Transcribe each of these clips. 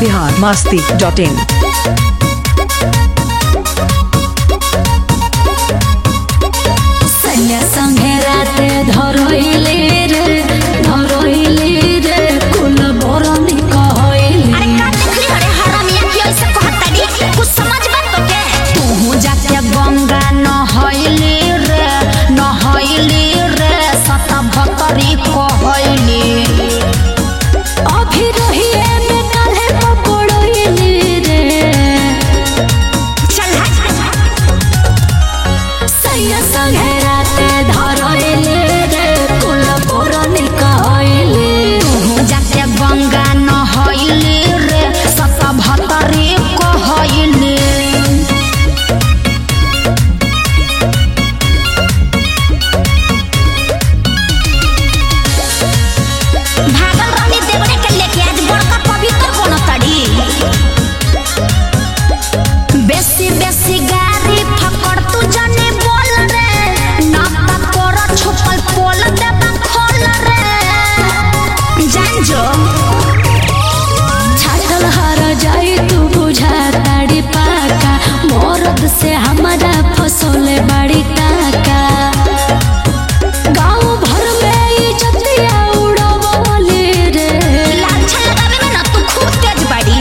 biharmasti.in सैया संगे राते धरोइले रे कुल बोरनी कहइले। अरे का देखली रे हरामिया की ऐसे कहतड़ी कुछ समझ बात तो के तू जाके गंगा नहइले रे सत भतरी कहइले। अभी रहिए में काहे पकड़इले रे। चल सैया संगे राते धरोइले रे कुल बोरनी कहइले। तू जाके गंगा नहइले रे सत भतरी कहइले। भागल रानी देवरे के लेके आज बड़का पवित्र बनतड़ी। बेसी बेसी गाड़ी फकड़ तू जाने बोल रे नाता तोर छुपल पोल देबा खोल रे। जान जो छाटल हर जाई तू बुझा ताड़ी पाका मोरद से हमारा फसोले बड़ी टाका। गाँव भर में इज्जतिया उड़वले रे। लाछा लगावे में ना तू खूब तेज बड़ी।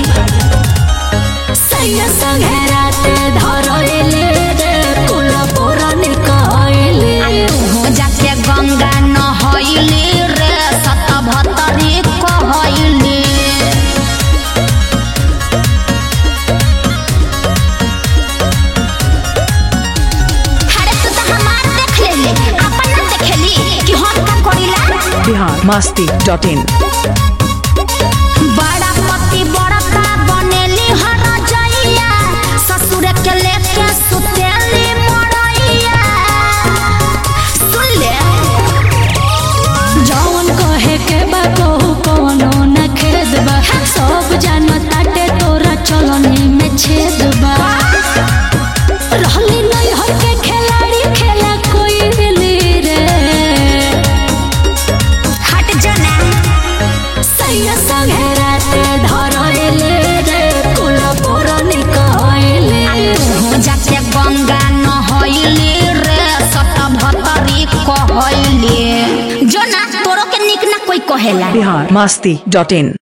सैया संगे राते धरोइले रे कुल बोरनी कहइले। तू जाके गंगा नहइले रे सत भतरी कहइले। अरे तू तो हमार देख ले अपन ना देखेली कि हम का करिला। biharmasti.in बड़ा पति बड़का बनेली हर जइया ससुर के लेके सुतेली मरइया। सुन ले जौन कहे के बा कहू कोनो न खेद बा सब जानताटे तोरा चलनी में छेद बा। रहली नहीं हर के खिलाड़ी खेला कोई दिली रे। हट जना सैया संगे राते धरोइले रे कुल बोरनी कहइले। तू जाके गंगा नहइले रे सत भतरी कहइले। जो ना तोरो के निक ना कोई कहेला। biharmasti.in